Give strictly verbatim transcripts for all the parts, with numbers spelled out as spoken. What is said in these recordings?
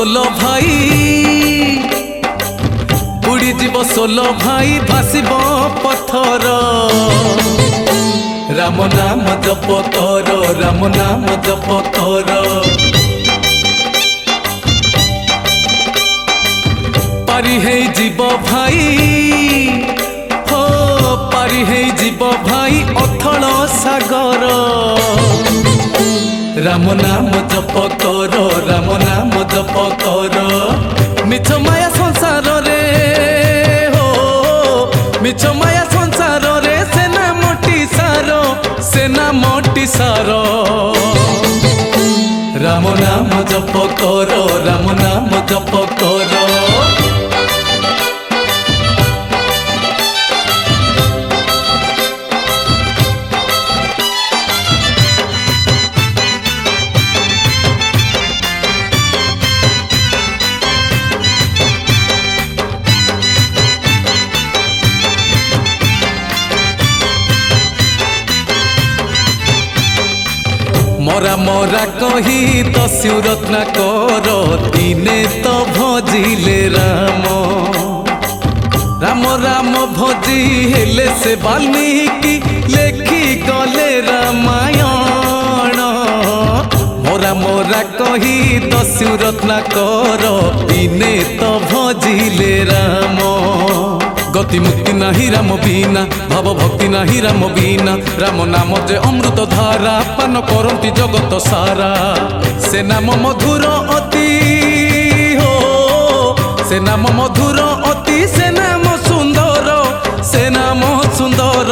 Solo भाई बुड़ी जीव सोलो भाई भासिब पथर राम नाम जप कर राम नाम जप कर पारी है जीव भाई हो पारी है जीव भाई अथल सागर राम नाम जप कर राम नाम जप कर मिछ माया संसार रे हो मिछ माया संसार रे सेना मोटी सार सेना मोटी सार राम नाम जप कर राम नाम जप कर मोरा मोरा कही दस्यु रत्ना कर दिने तो भजिले राम राम राम भजी हेले से वाल्मीकि लेखि गले रामायण मोरा मोरा कही दस्यु रत्ना कर दिने तो भजिले राम गति मुक्ति नाही राम बीना भाव भक्ति नाही राम बीना राम नाम जे अमृत धारा पान करती जगत सारा से नाम मधुर अति हो से नाम मधुर अति से नाम सुंदर से नाम सुंदर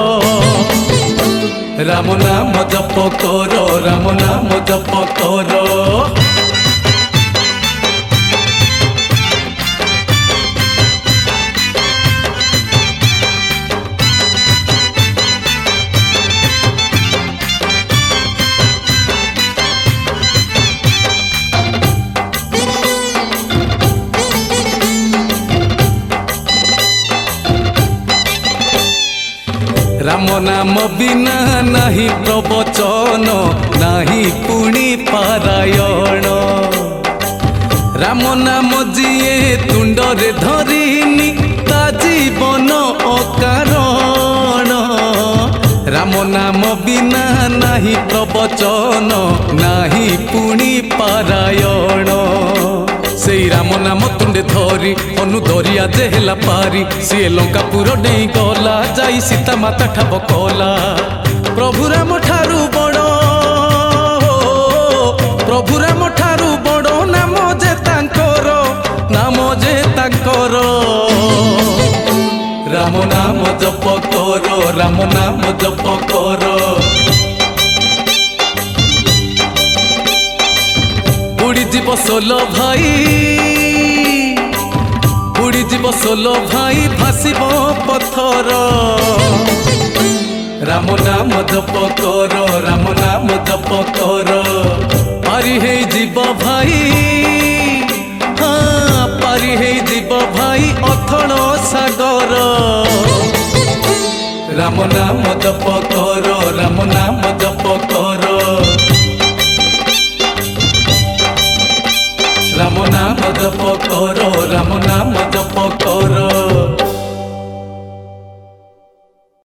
राम नाम जप कर राम नाम जप कर राम नाम बिना नाही प्रवचन नाही पुणी पारायण राम नाम जिए तुंडरे धरिनी ता जीवन अकारण राम नाम बिना नाही प्रवचन नाही पुणी पारायण से राम नाम तुंडे धरी अनु दरिया जेहेला पारी सी लंकापुर डेई गला जाई सीता माता ठाब कला प्रभु राम ठारू बड़ प्रभु राम ठारू बड़ नाम जे तांकर नाम जे तांकर राम नाम जप कर राम नाम जप कर बुड़ी जीव सोलो भाई बुड़ी जीव सोलो भाई भासिब पथर राम नाम जप कर राम नाम जप कर पारी है जीव भाई हाँ पारी है जीव भाई अथल सागर राम नाम जप कर राम नाम जप कर राम नाम जप कर राम नाम जप कर।